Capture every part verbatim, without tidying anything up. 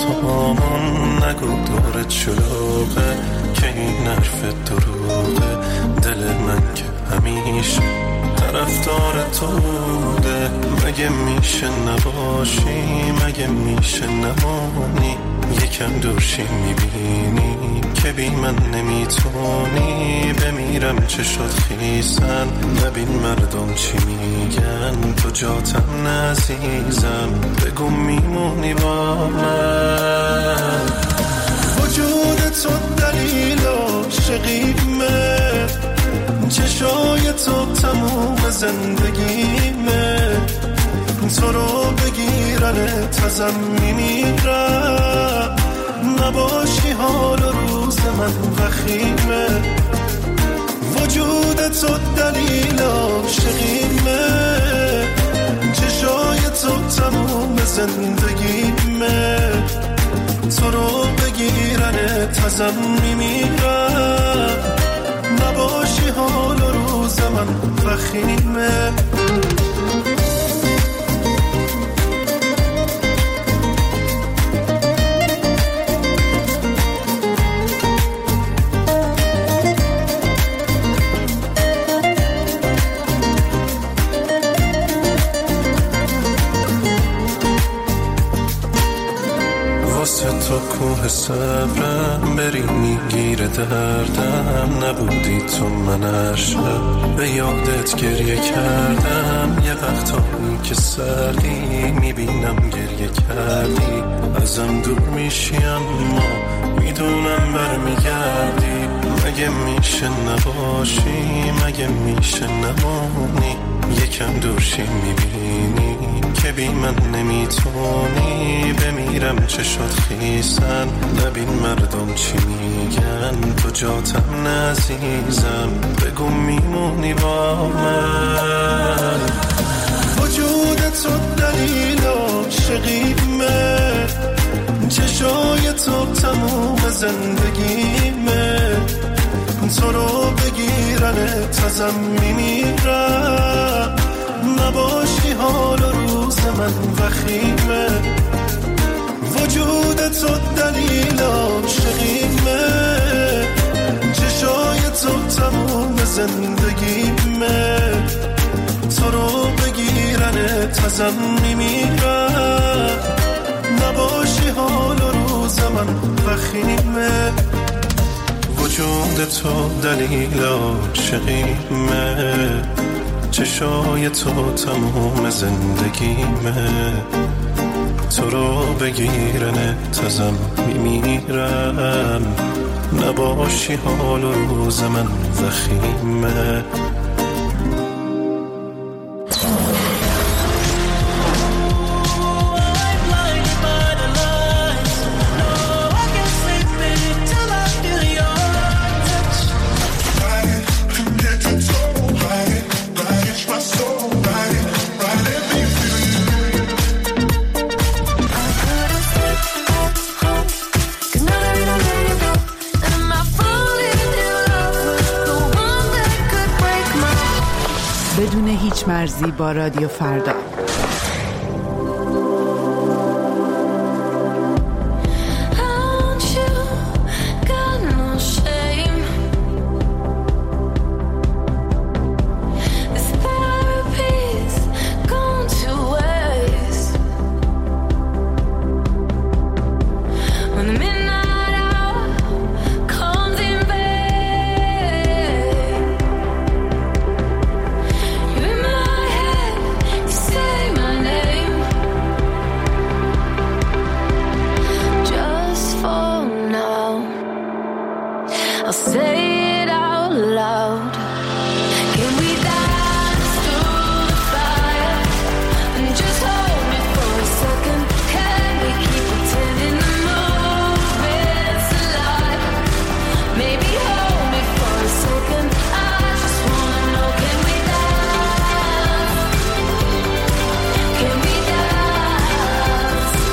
اتامون نگو دورت شلوغه که این حرف دروغه. دل من که همیشه طرفدار تو بوده. مگه میشه نباشی، مگه میشه نمانی، یکم دورشی میبینی که بی من نمیتونی. بمیرم چه شد خیسن، نبین مردم چی میگن، تو جاتم نزیزم، بگو میمونی با من. وجود تو دلیل عاشقیمه، چشای تو تموم زندگیمه. تو رو بگیرنت ازم میمیرم، نباشی حال و روز من وخیمه. وجود تو دلیل عاشقیمه، چشای تو تموم زندگیمه. تو رو بگیرنت ازم میمیرم، نباشی حال و روز من وخیمه. تو کوه صبرم بری میگیره دردم. نبودی تو من هر شب به یادت گریه کردم. یه وقتایی که سردی میبینم گریه کردی، ازم دور میشی اما میدونم برمیگردی. مگه میشه نباشی، مگه میشه نمانی، یکم دورشی میبینی که بی من نمیتونی. بمیرم چه شد خیسن، نبین مردم چی میگن، تو جاتم نزیزم، بگو میمونی با من. وجود تو دلیل عاشقیمه، چشای تو تموم زندگیمه. تو رو بگیرنت ازم میمیرم، نباشی حال و روز من وخیمه. وجود تو دلیل عاشقیمه، چشای تو تموم زندگیمه. تو رو بگیرنت ازم میمیرم، نباشی حال و روز من وخیمه. وجود تو دلیل عاشقیمه، چشای تو تموم زندگیمه. تو رو بگیرنت ازم میمیرم، نباشی حال و روز من وخیمه. بدون هیچ مرزی با رادیو فردا.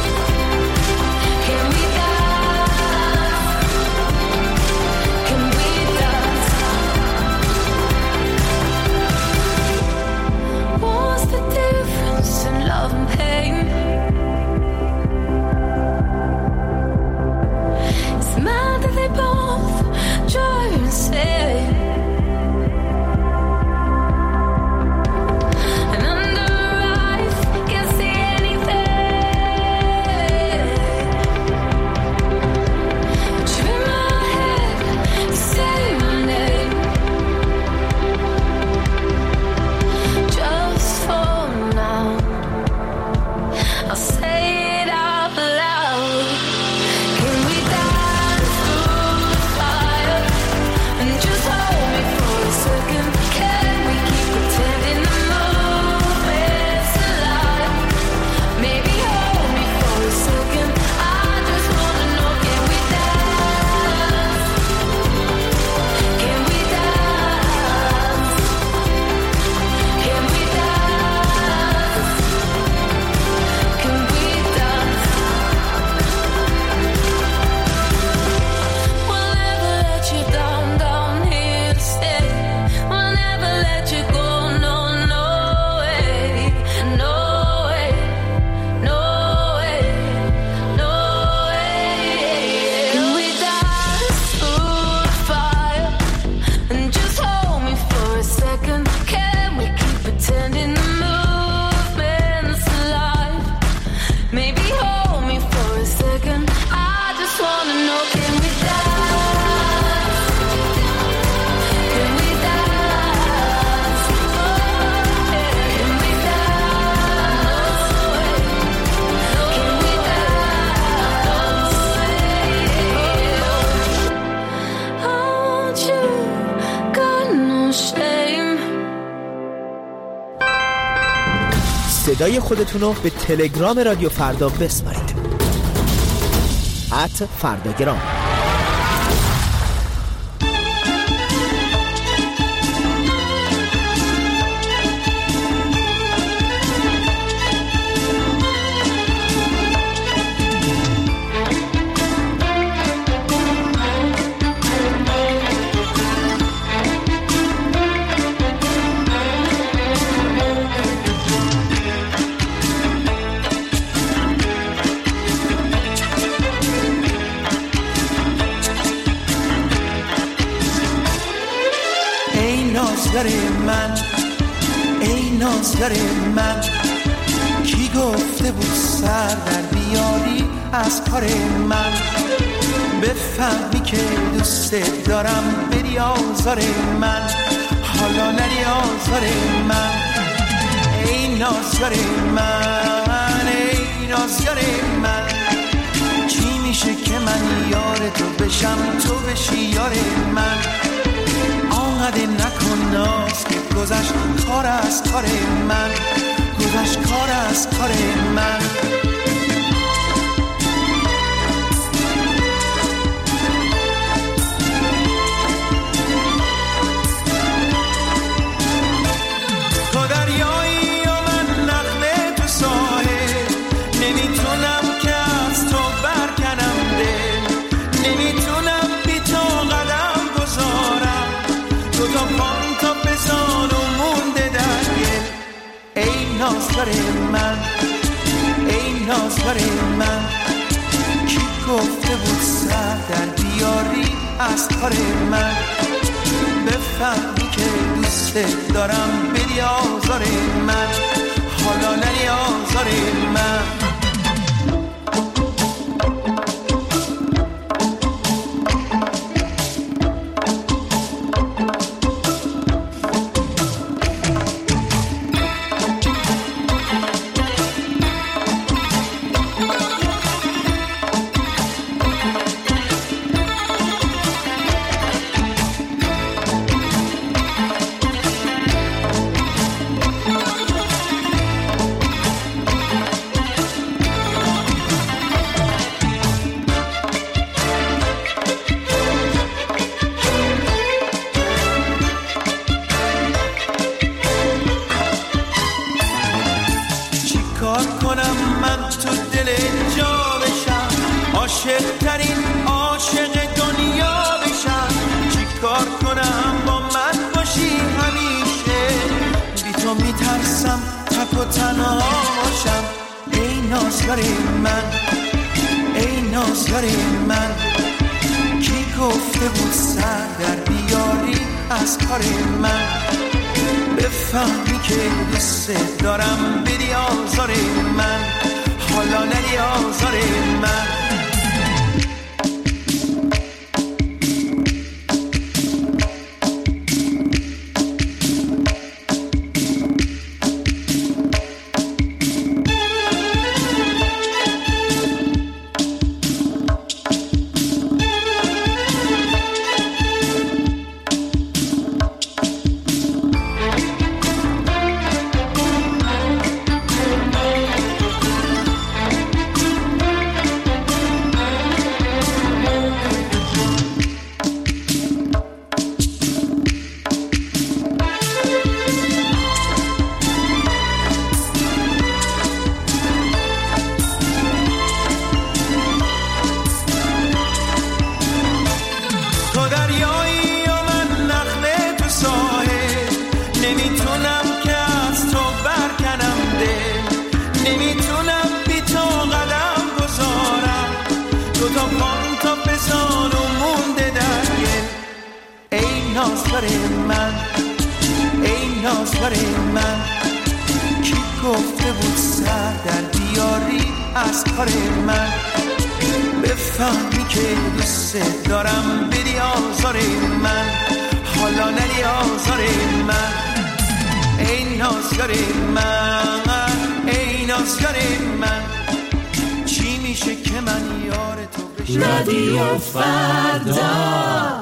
Can we صدای خودتون رو به تلگرام رادیو فردا بسپارید. ات فرداگرام. من ای نازگر من، کی گفته بود سر در بیاری از کار من؟ بفهمی که دوست دارم بری آزار من، حالا نری آزار من. ای نازگر من ای نازگر من، چی میشه که من یار تو بشم تو بشی یار من؟ آنقدر نکن ناز که گذشت کار از کار من، گذشت کار از کار من. تو دریایی و من نخله تو ساحل، نمیتونم که از تو برکنم دل، نمیتونم بی تو قدم گذارم، تو تا پام تا بزان و مونده در گل. ای نازگر من ای نازگر من، کی گفته بود سر در بیاری از کار من؟ بفهمی که دوست دارم بری آزار من، حالا نری آزار من. رادیو فردا.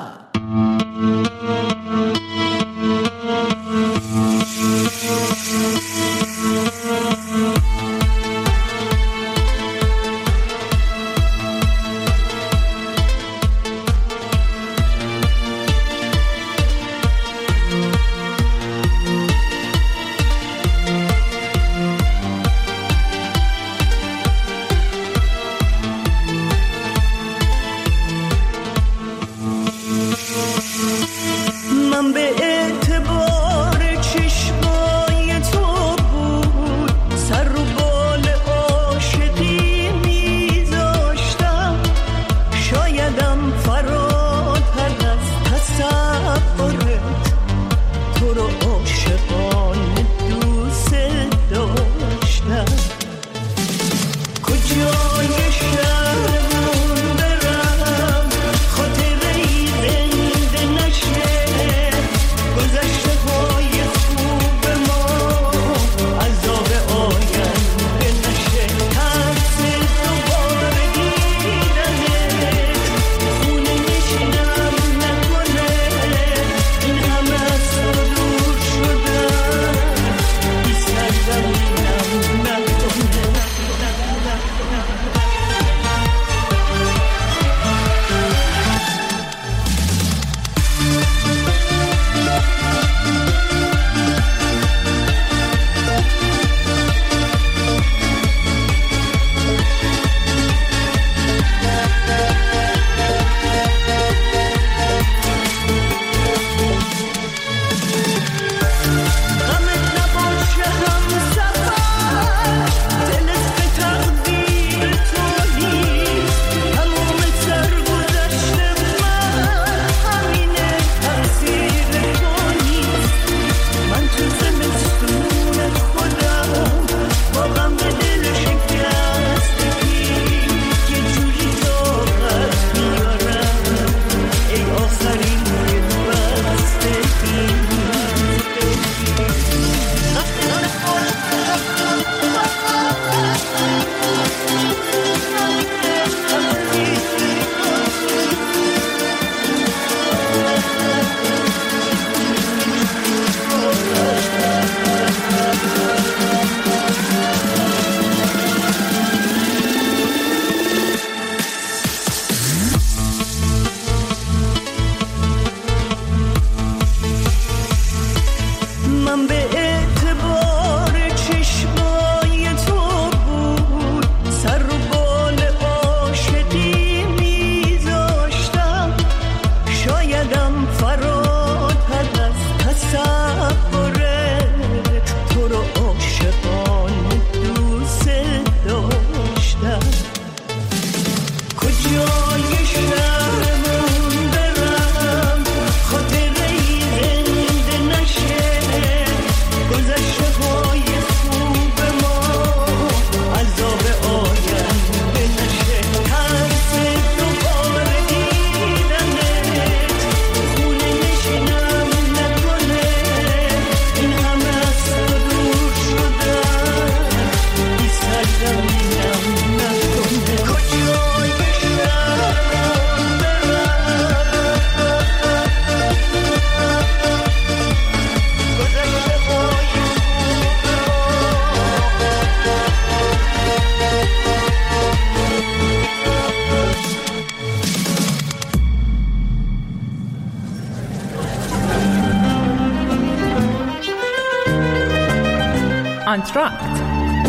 کانترکت.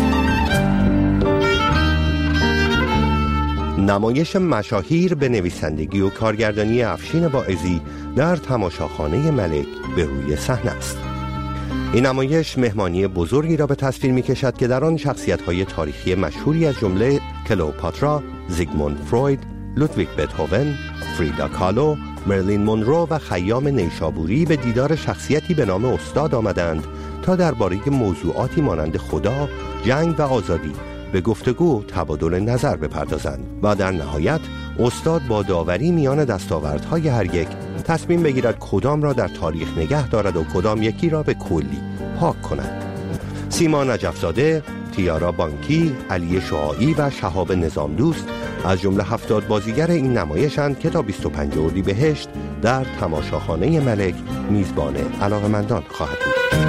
نمایش مشاهیر به نویسندگی و کارگردانی افشین واعظی در تماشاخانه ملک به روی صحنه است. این نمایش مهمانی بزرگی را به تصویر می کشد که در آن شخصیت‌های تاریخی مشهوری از جمله کلئوپاترا، زیگموند فروید، لودویگ بتهوون، فریدا کالو، مرلین مونرو و خیام نیشابوری به دیدار شخصیتی به نام استاد آمدند تا درباره موضوعاتی مانند خدا، جنگ و آزادی به گفتگو تبادل نظر بپردازند و در نهایت استاد با داوری میان دستاوردهای هر یک تصمیم بگیرد کدام را در تاریخ نگه دارد و کدام یکی را به کلی پاک کند. سیما نجفزاده، تیارا بانکی، علی شعاعی و شهاب نظامدوست از جمله هفتاد بازیگر این نمایشند که تا بیست و پنجم اردیبهشت در تماشاخانه ملک میزبان علاقه‌مندان خواهد بود.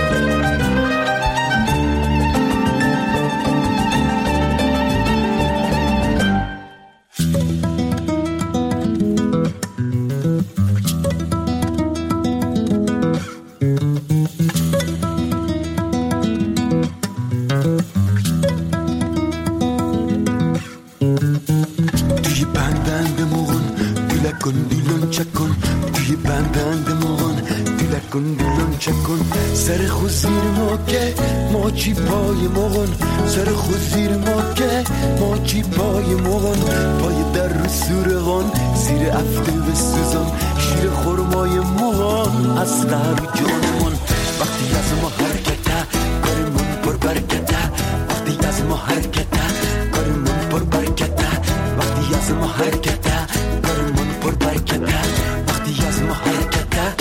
سر خود زیر ما که ما چی پای مغن، سر خود زیر ما که ما چی پای مغن، پای در رو سورغان زیر افته و سوزان، شیر خورمای مغان از قهر جانمون. وقتی از ما حرکته کارمون پر برکته، وقتی از ما حرکته کارمون پر برکته، وقتی از ما حرکته کارمون پر برکته، وقتی از ما حرکته.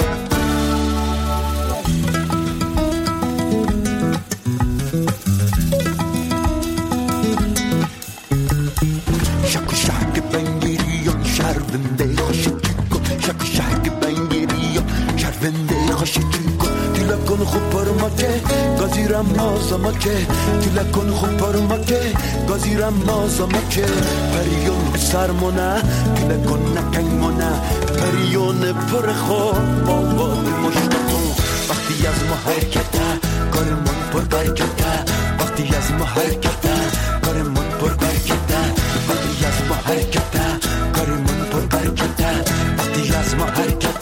گازیرم مازما که تلکن خوب پرما که گازیرم مازما که پریون سرمونه تلکن نکنمونه پریون پر خوب با باد مشتاقو. وقتی از ما حرکته کارمون پر برکته، وقتی از ما حرکته کارمون پر برکته، وقتی از ما حرکته کارمون پر برکته، وقتی از ما حرکته.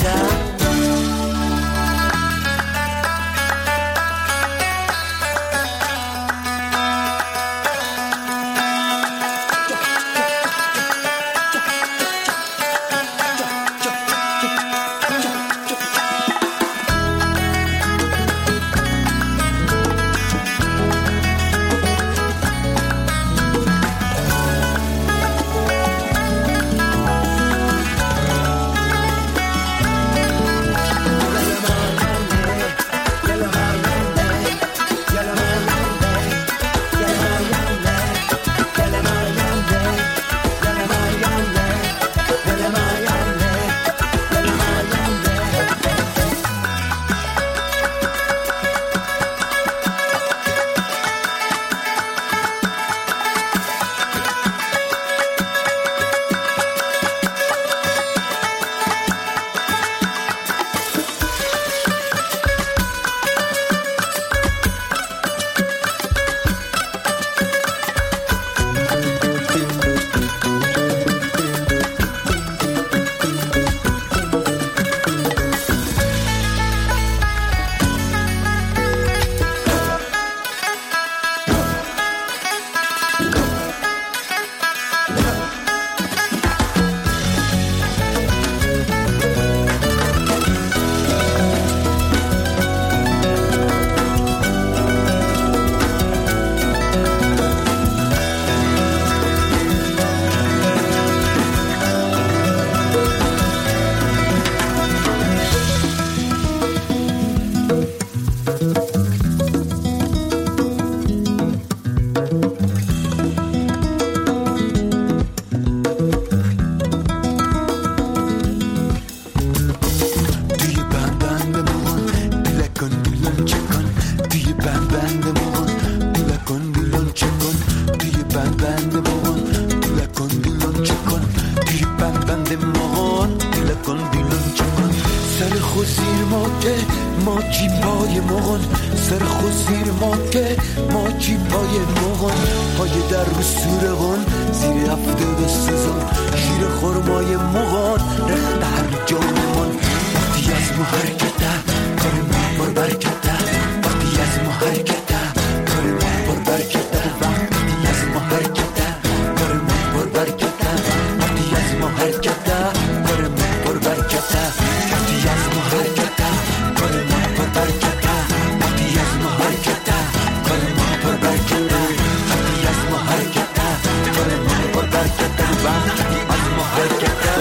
ما جیبای مغن سرخ و زیر ماته، ما جیبای مغن پای در رو سورغن زیر هفته به سزن شیر خورمای مغن رخت هر جانمون. وقتی از ما حرکته کار ما بر برکته، وقتی از ما حرکته کار ما بر برکته، وقتی از ما حرکته کار ما بر برکته، وقتی از ما حرکته کار ما بر برکته، وقتی از ما حرکته کار ما بر برکته، وقتی از ما حرکته کار ما بر برکته، وقتی از ما حرکته کار ما بر برکته، وقتی از ما حرکته.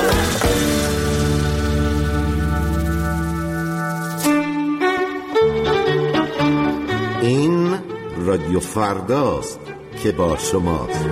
این رادیو فرداست که با شماست.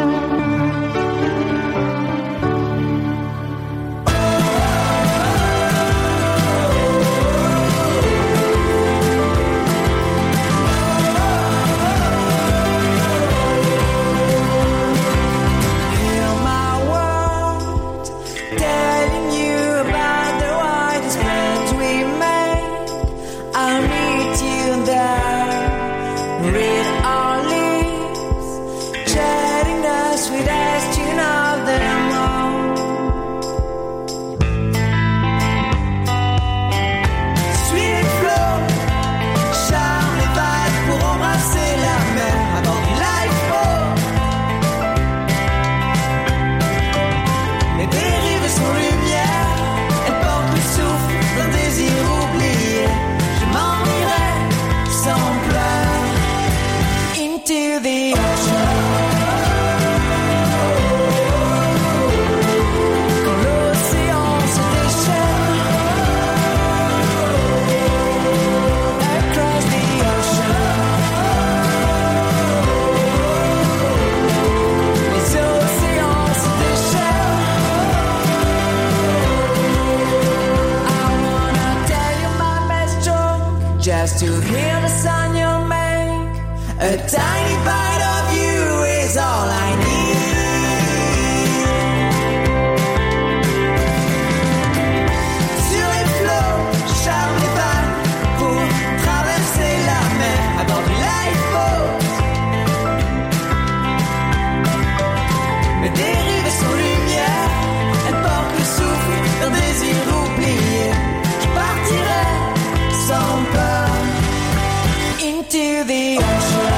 Just to hear the sound you make, a tiny bite of you is all I need. Sur les flots, charme les vagues pour traverser la mer à bord du lifeboat. Mes dérives sont lumière, elles portent le souffle d'un désir oublié. Je partirai sans peur into the ocean.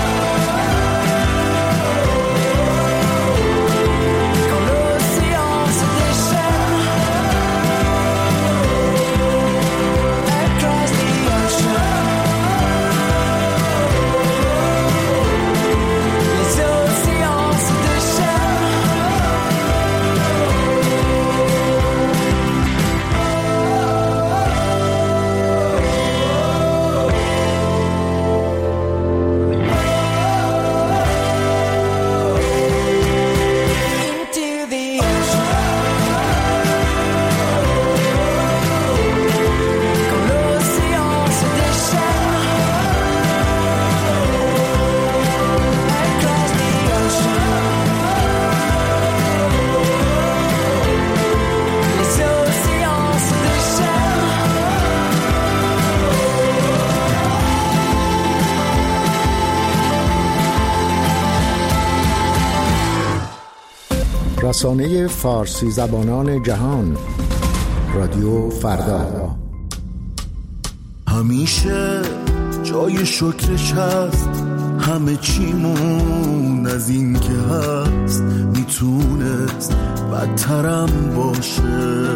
Quand l'océan se déchaîne across the ocean, les océans se déchaînent. رسانه فارسی زبانان جهان، رادیو فردا. همیشه جای شکرش هست، همه چیمون از این که هست میتونست بدترم باشه.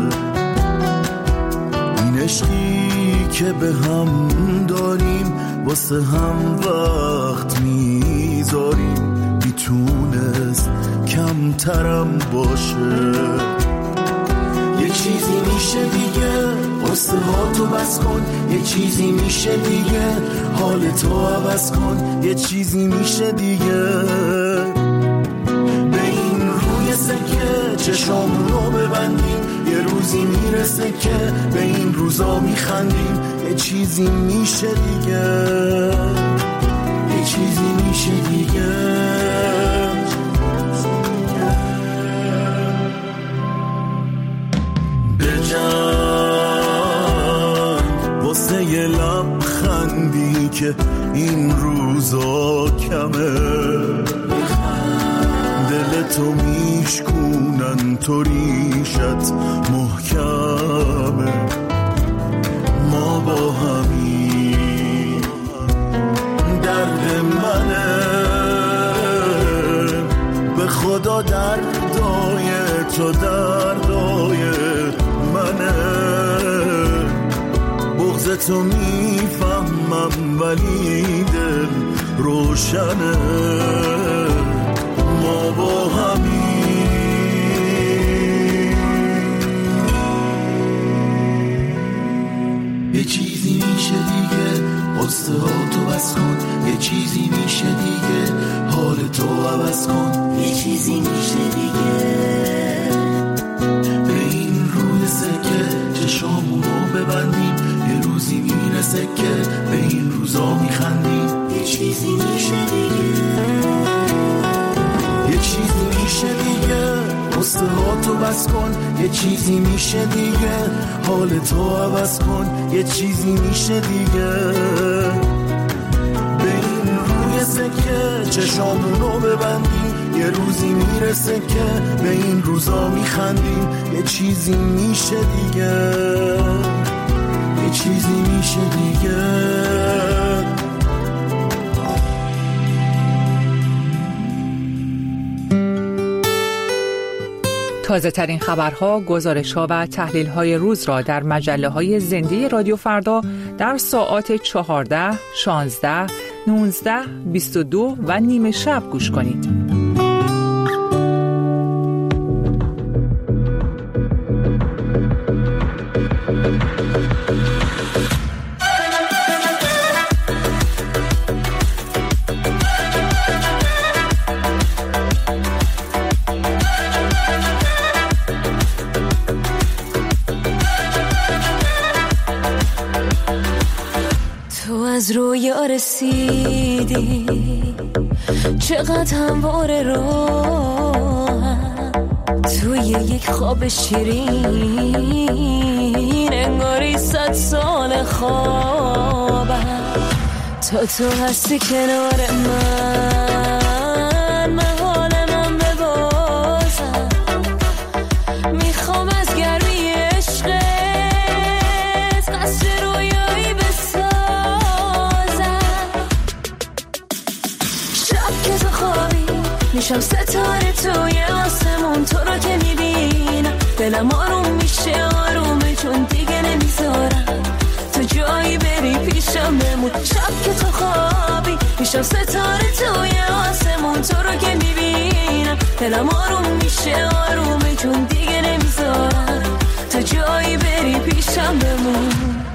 این عشقی که به هم داریم واسه هم وقت میذاریم میتونست کمترم باشه. یه چیزی میشه دیگه قصه ها تو بس کن، یه چیزی میشه دیگه حال تو عوض کن، یه چیزی میشه دیگه به این روی سکه چشام رو ببندیم، یه روزی میرسه که به این روزا میخندیم. یه چیزی میشه دیگه، یه چیزی میشه دیگه. لحظه یه لبخندی که این روزا کمه، دل تو میشکونن تو ریشت محکمه. ما با همین درد منه، به خدا دردای تو دردای منه. بغض تو میفهمم ولی دل روشنه. ما با همین یه چیزی میشه دیگه، قصه ها تو بس کن. یه چیزی میشه دیگه، حال تو عوض کن. یه چیزی میشه دیگه، به این روی سکه چشامونو ببندیم. یه روزی میرسه که به این روزا میخندیم. یه چیزی میشه دیگه، یه چیزی میشه دیگه، قصه ها تو بس کن. یه چیزی میشه دیگه، حال تو عوض کن. یه چیزی میشه دیگه، به این روی سکه چشامونو ببندیم. یه روزی میرسه که به این روزا میخندیم. یه چیزی میشه دیگه، یه چیزی میشه دیگه. تازه ترین خبرها، گزارش‌ها و تحلیل‌های روز را در مجله‌های زنده رادیو فردا در ساعات چهارده، شانزده، نوزده، بیست و دو و نیمه شب گوش کنید. از رویا رسیدی، چقدر همواره راهم توی یک خواب شیرین، انگاری صد سال خوابم. تا تو هستی کنار من، من حال من ببازم. میخوام از گرمی عشقت قصر رویایی بسازم. میشم ستاره توی آسمون، تو رو که میبینم دلم آروم میشه آرومه، چون دیگه نمیذارم تو جایی بری پیشم بمون. شب که تو خوابی میشم ستاره توی آسمون، تو رو که میبینم دلم آروم میشه آرومه، چون دیگه نمیذارم تو جایی بری پیشم بمون.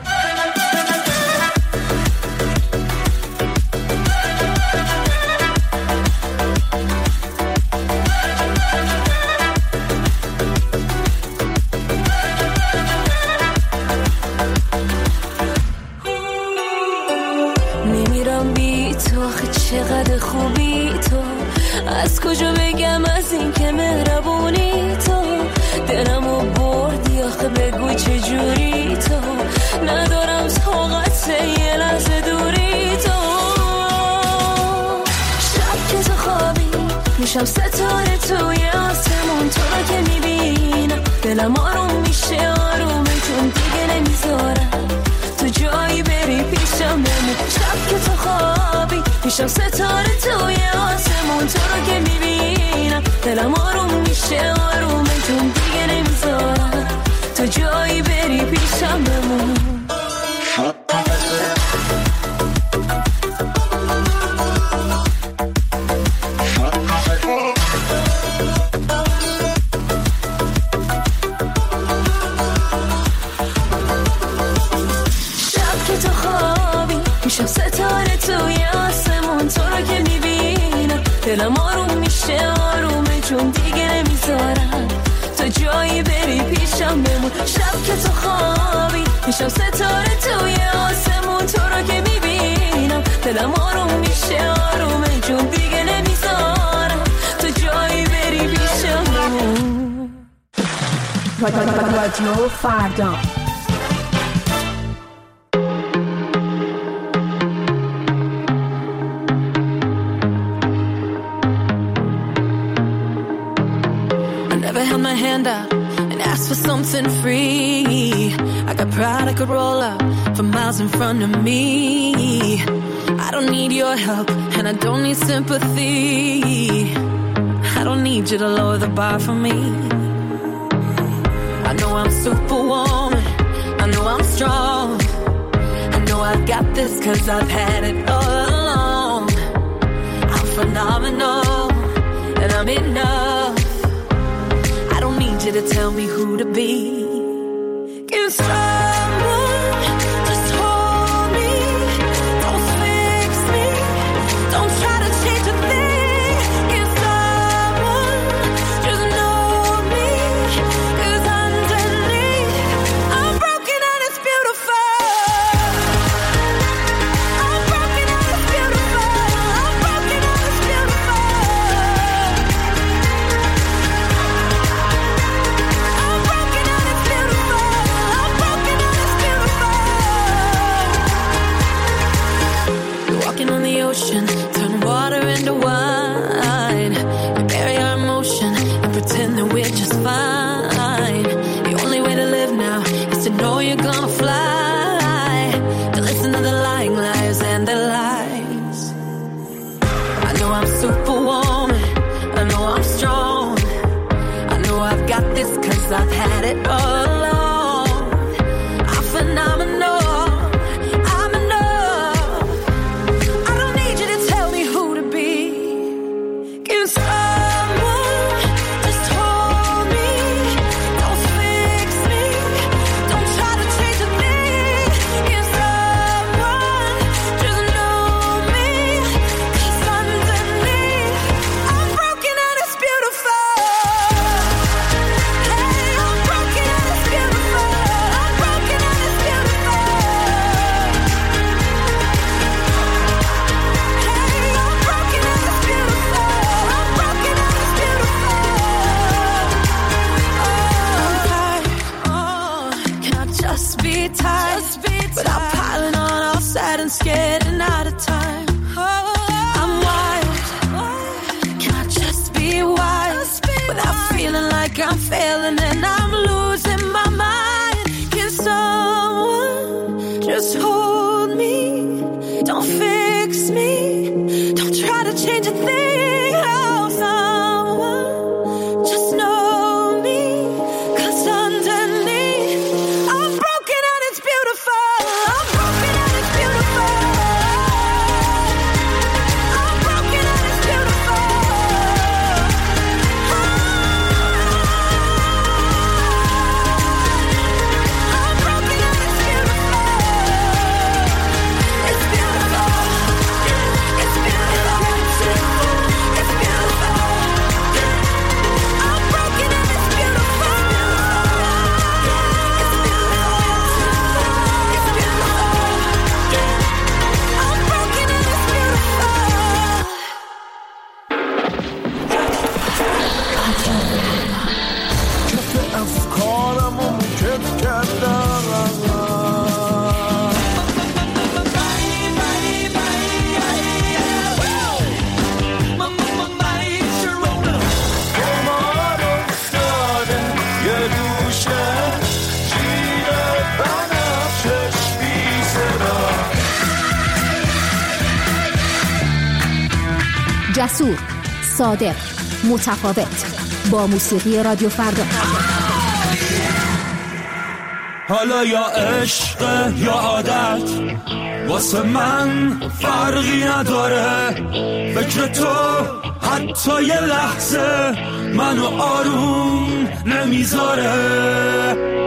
چقدر خوبی تو، از کجا بگم از این که مهربونی تو. دلمو بردی آخه بگو چجوری تو، ندارم طاقت یه لحظه دوری تو. شب که تو خوابی میشم ستاره توی آسمون، تو رو که میبینم دلم آروم میشه آرومه، چون دیگه نمیذارم تو جایی بری پیشم بمون. شب که تو خوابی میشم ستاره توی آسمون، تو رو که میبینم دلم آروم میشه آرومه، چون دیگه نمیذارم تو جایی بری پیشم بمون. میشم ستاره توی آسمون، تو رو که میبینم دلم آروم میشه آرومه، چون دیگه نمیذارم تو جایی بری پیشم بمون. شب که تو خوابی میشم ستاره توی آسمون، تو رو که میبینم دلم آروم میشه آرومه، چون دیگه نمیذارم تو جایی بری پیشم بمون. رادیو فردا and ask for something free. I got pride I could roll up for miles in front of me. I don't need your help and I don't need sympathy. I don't need you to lower the bar for me. I know I'm superwoman, I know I'm strong, I know I've got this cause I've had it all along. I'm phenomenal and I'm enough. I don't need you to tell me who to be. Give someone just hold me, don't fix me, don't try to change a thing. Give someone just know me, cause underneath I'm broken and it's beautiful. I'm broken and it's beautiful. I'm broken and it's beautiful. I'm broken and it's beautiful. I'm broken and it's beautiful. You're walking on the ocean, turn water into wine. You bury our emotion and pretend that we're just fine. The only way to live now is to know you're gonna fly. To listen to the lying liars and their lies. I know I'm superwoman, I know I'm strong, I know I've got this cause I've had it all along. I'm phenomenal, I'm enough. I don't need you to tell me who to be. Give someone just hold me, don't fix me, don't try to change a thing. Give someone just know me, cause underneath I'm broken and it's beautiful. Hey, I'm broken and it's beautiful. I'm broken and it's beautiful. Hey, I'm broken and it's beautiful. I'm broken and it's beautiful. Oh, oh, can I just be tired without piling on all sad and scared and out of time? I'm wild. Can I just be wild without feeling like I'm failing and I'm losing my mind? Can someone just hold me? Don't fix me, don't try to change a thing. Oh, someone just know me, cause underneath I'm broken and it's beautiful. I'm broken and it's beautiful. I'm broken and it's beautiful. I'm broken and it's beautiful. It's beautiful. It's beautiful. It's beautiful. I'm broken and it's beautiful. It's beautiful. It's beautiful. I'm broken and it's beautiful. کف افکارم و مکت کردم. قمار افتاده یه دوشه جیر بنفشش بی صدا. جسور، صادق، متفاوت، با موسیقی رادیو فردا. حالا یا عشق یا عادت واسه من فرقی نداره. فکر تو حتی یه لحظه منو آروم نمیذاره.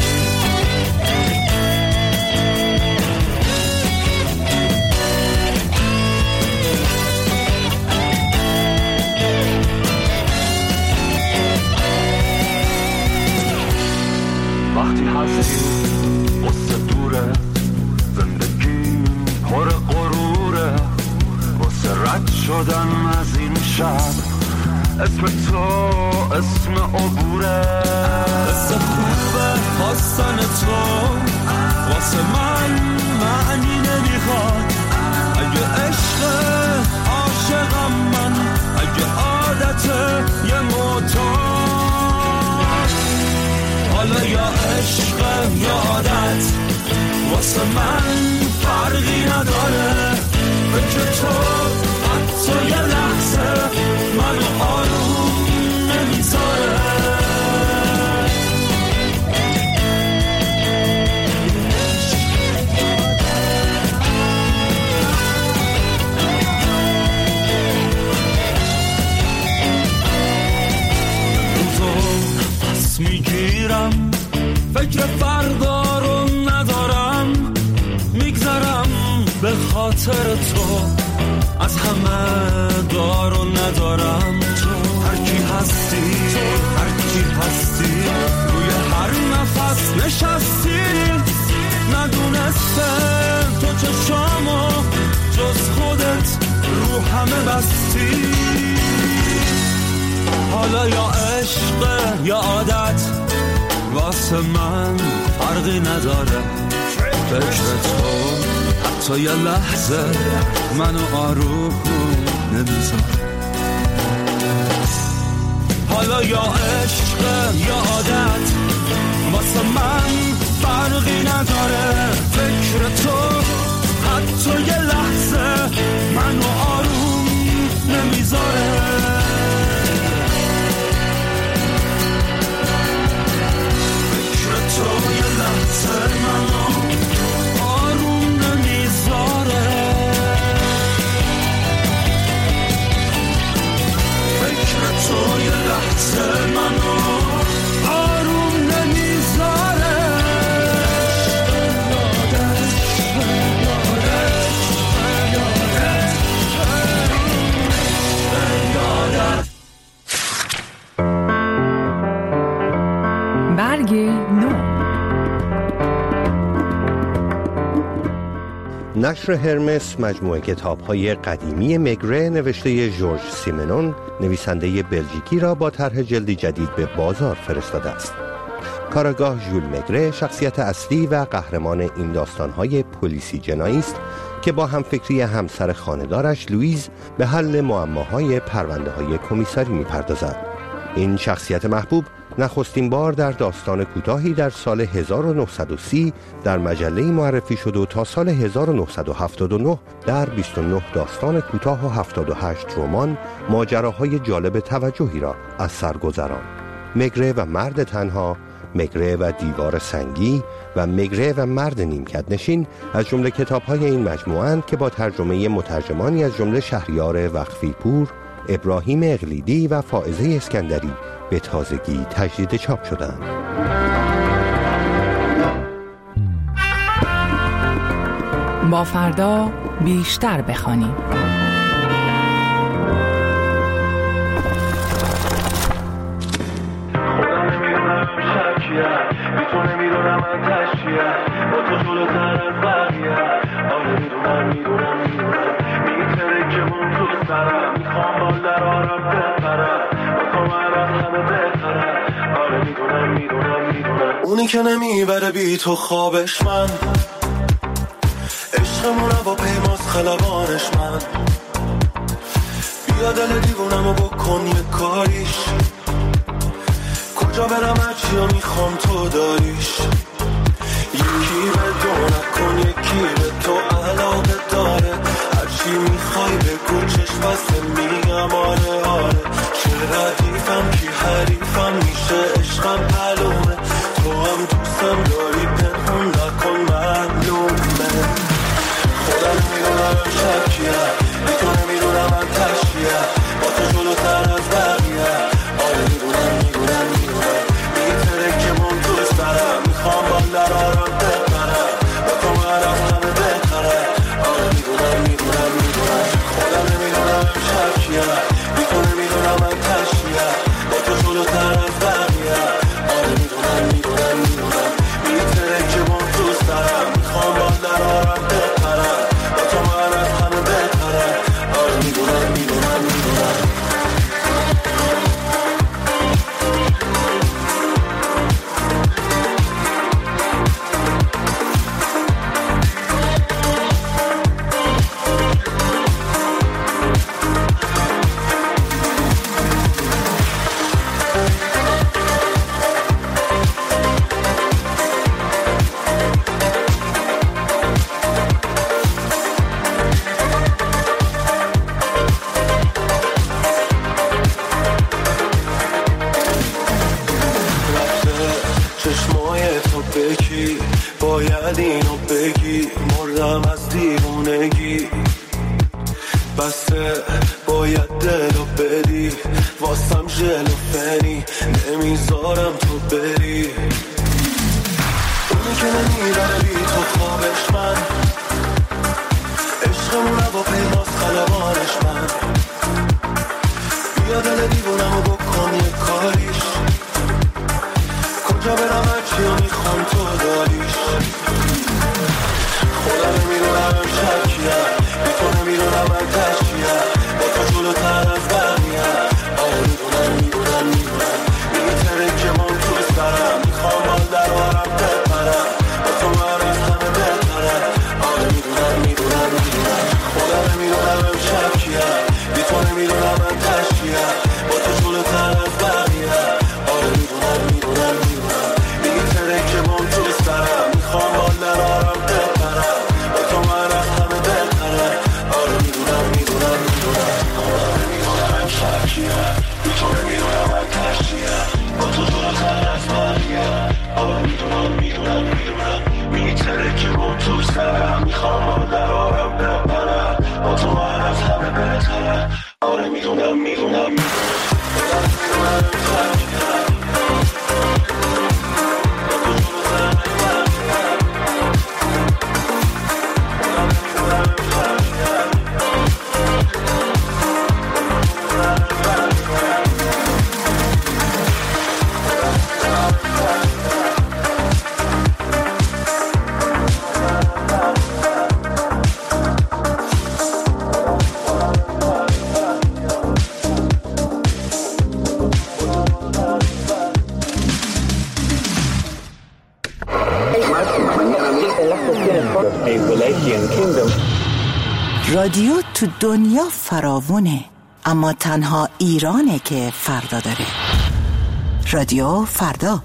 وقتی هستی واسه دوره، زندگی پر غروره. واسه رد شدن از این شب اسم تو اسم عبوره. اسم خوبه خواستن تو واسه من معنی نمیخواد. اگه عشق عاشقم من، اگه عادت یه معتاد. حالا یا عشق یا عادت واسه من فرقی نداره، فکر تو حتی یه لحظه منو آروم نمیذاره. میگیرم فکر فردا رو ندارم، میگذرم به خاطر تو، از همه دار رو ندارم. تو هر کی هستی، هر کی هستی، روی هر نفس نشستی، ندونستم تو چشامو جز خودت رو همه بستی. حالا یا عشق یا عادت واسه من فرقی نداره، فکر تو حتی یه لحظه منو آروم نمیذاره. حالا یا عشق یا عادت واسه من فرقی نداره، فکر تو حتی یه لحظه منو آروم نمیذاره. تو یه لحظه منو آروم نمیذاره، فکر تو یه لحظه منو آروم نمیذاره. برگ نو. نشر هرمس مجموعه کتاب‌های قدیمی مگره نوشته ژورژ سیمنون نویسنده بلژیکی را با طرح جلدی جدید به بازار فرستاده است. کاراگاه ژول مگره شخصیت اصلی و قهرمان این داستان‌های پلیسی جنایی است که با همفکری همسر خانه‌دارش لوئیز به حل معماهای پرونده‌های کمیساری می‌پردازد. این شخصیت محبوب نخستین بار در داستان کوتاهی در سال هزار و نهصد و سی در مجله معرفی شد و تا سال هزار و نهصد و هفتاد و نه در بیست و نه داستان کوتاه و هفتاد و هشت رمان ماجراهای جالب توجهی را از سر گذراند. مگره و مرد تنها، مگره و دیوار سنگی و مگره و مرد نیمکت نشین از جمله کتاب‌های این مجموعه‌اند که با ترجمه مترجمانی از جمله شهریار وقفی پور، ابراهیم اقلیدی و فائزه اسکندری به تازگی تجدید چاپ شدند. با فردا بیشتر بخوانیم. خودم نمیدونم شکیه، بی تو نمیدونم من تشیه، با تو جلوتر از بقیه. آره میدونم میدونم میدونم میتره که اون تو سرم، میخوام با درارم بپرم، با تو من از همه بهترم. آره میدونم میدونم میدونم اونی که نمیبره بی تو خوابش من، عشقمونم با پیماز خلبانش من. بیا دل دیوونم و بکن یه کاریش، کجا برم هرچی رو میخوام تو داریش. یکی به دو نکن یکی به تو علاقه داره، هرچی میخوای بگو چشم بسته میگم آره آره. چه ردیفم کی حریفم میشه عشقم معلومه، تو هم دوستم داری پنهون نکن معلومه. خودم میدونم شکیه، بی تو نمیدونم من تشیه، با تو جلوتر از بقیه. آره میدونم میدونم میدونم میتره که من تو سرم، میخوام بکی باید اینو بگی مردم از دیوونگی بسه باید دلو بدی واسم ژل و فنی نمیذارم تو بری اونی که نمیبره بی تو خوابش من عشقمون با پیماز خلبانش من بیا دل دیوونمو بکن یه کاریش کجا برم هرچی رو میخوام تو داریش خودم نمیدونم شکیم بی تو نمیدونم من تشکیم با تو جلوتر از بقیم آره میدونم میدونم میدونم میتره که من تو سرم میخوام بال درارم بپرم با تو من از همه بهترم آره میدونم میدونم میدونم خودم نمیدونم شکیم بی تو نمیدونم من تشکیم با تو جلوتر از بقیم آره میدونم میدونم میدونم میتره که من تو سرم میخوام بال درارم بپرم با تو من از همه بهترم آره میدونم میدونم میدونم خودم نمیدونم من شکیم بی تو نمیدونم من تشکیم با تو جلوتر از بقیم آره میدونم میدونم میدونم میتره که من تو سرم میخوام بال درارم بپرم با تو من از همه بهترم آره میدونم میدونم میدونم خودم نمیدونم شکیم رادیو تو دنیا فراوونه اما تنها ایرانه که فردا داره. رادیو فردا.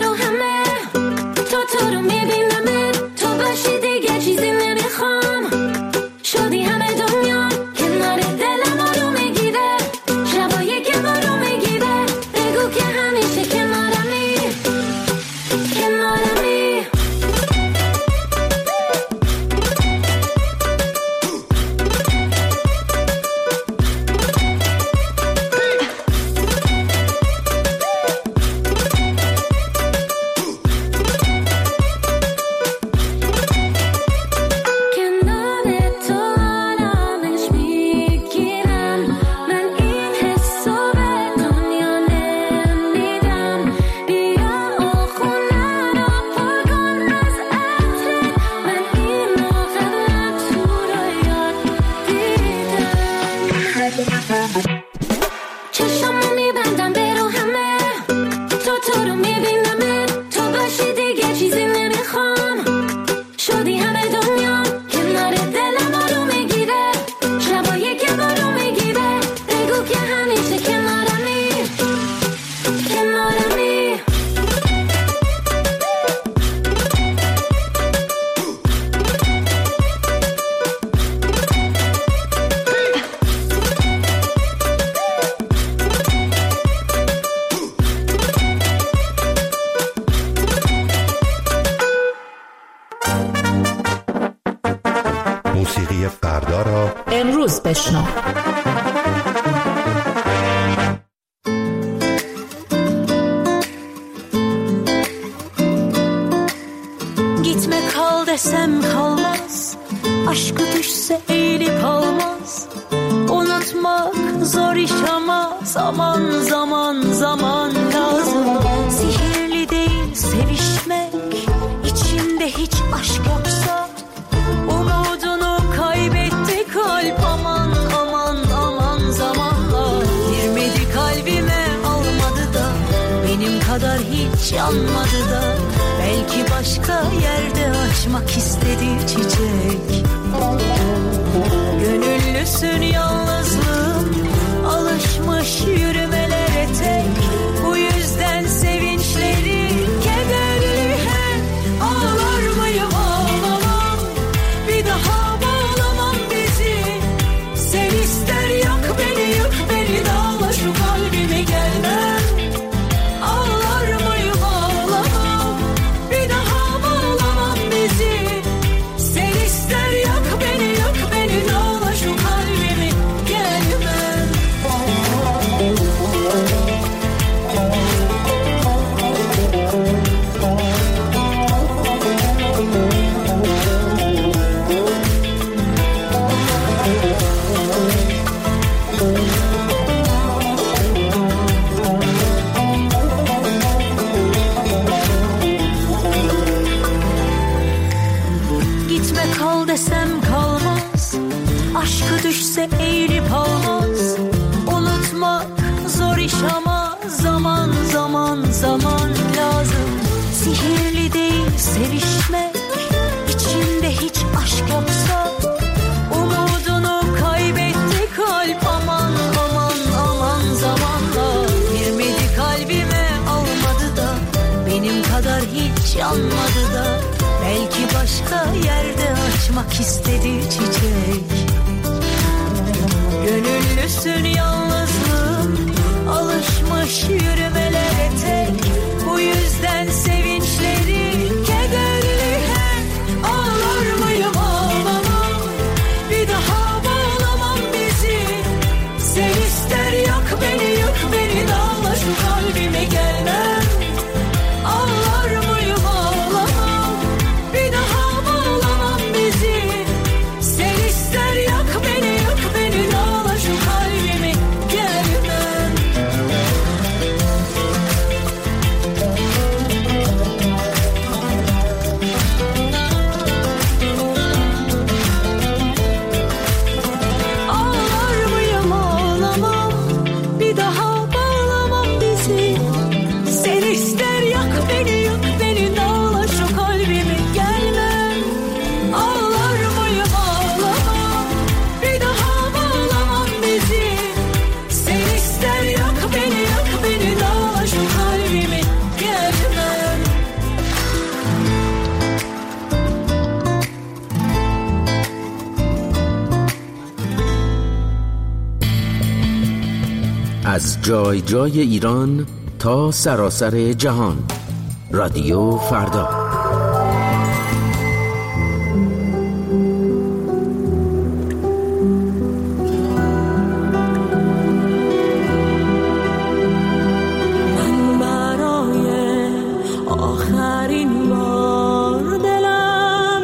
تو رو میبینم تو باشی دیگه چیزی نمیخوام فردا را امروز بشنو. Gitme kal desem kalmaz, aşkı düşse eğilip almaz. Unutmak zor iş ama zaman zaman zaman lazım. Sihirli değil sevişmek, içinde hiç aşk yoksa. Umudunu kaybetti kalp, aman aman aman zamanla. Girmedi kalbime almadı da, benim kadar hiç yanmadı da. Belki başka yerde açmak istedi çiçek. Gönüllüsün yalnızlığım, alışmış yürümelere tek. Bu yüzden sevinçleri kederli hep. Ağlar mıyım ağlamam, bir daha bağlamam bizi. Sen ister yak beni yık beni, dağla şu kalbimi gelmem. Ağlar mıyım ağlamam, bir daha bağlamam bizi. Sen ister yak beni yık beni, dağla şu kalbimi gelmem. Gitme kal desem kalmaz, aşkı düşse eğilip almaz. Unutmak zor iş ama zaman zaman zaman lazım. Sihirli değil sevişmek, içinde hiç aşk yoksa. Umudunu kaybetti kalp, aman aman aman zamanla. Girmedi kalbime almadı da, benim kadar hiç yanmadı da. Belki başka yerde açmak istedi çiçek. Gönüllüsün yalnızlığım, alışmış yürümelere tek. Bu yüzden sevinçleri kederli hep. Ağlar mıyım ağlamam, bir daha bağlamam bizi. Sen ister yak beni yık beni, dağla şu kalbime gelmem. Ağlar mıyım ağlamam, bir daha bağlamam bizi. Sen ister yak beni yık beni, dağla şu kalbimi gelmem. Ağlar mıyım ağlamam, bir daha bağlamam bizi. Sen ister yak beni yık beni, dağla şu kalbimi gelmem. Ağlar mıyım ağlamam, bir daha bağlamam bizi. Sen ister yak beni yık beni, dağla şu kalbimi gelmem. از جای جای ایران تا سراسر جهان، رادیو فردا. من برای آخرین بار دلم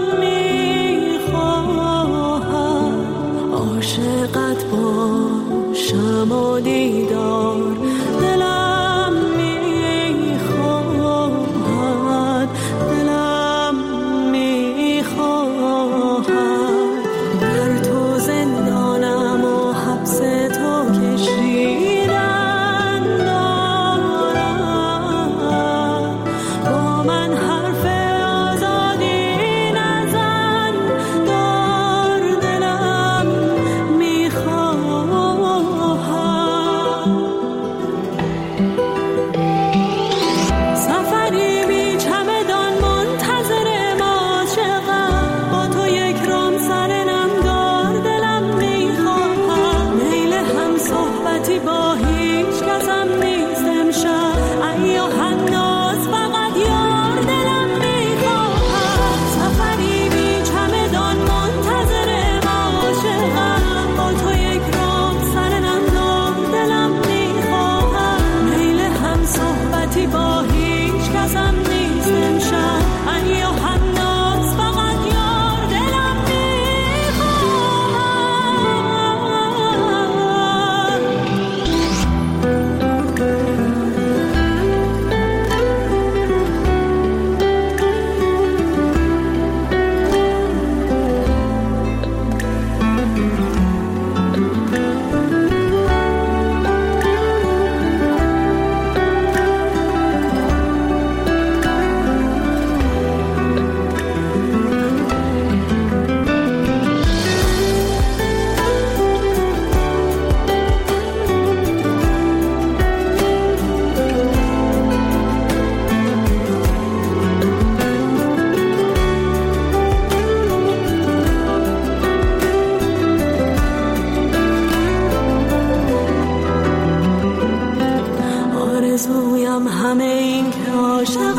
میخواهم عاشقت باشم و دیدار دلم میخواهد، دلم میخواهد. در تو زندانم و حبس تو کشیدن دارم. با من حرف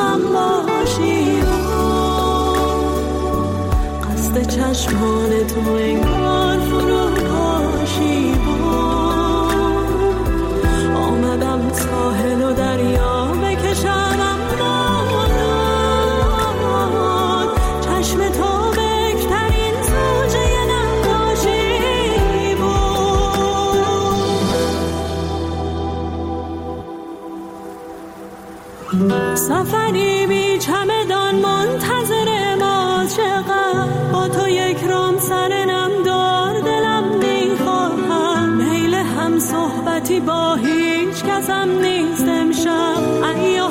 چشمم باشی، قصد چشمان تو انگار فرو پاشی. آمدم ساحل و دریا بکشم، اما چشم تو بکترین زوجه نقاشی بود. سفری بی چمدان منتظر ما، چقدر با تو یک رام سر نم دار دلم میخواهم. میل هم صحبتی با هیچ کسم نیست امشب، ایام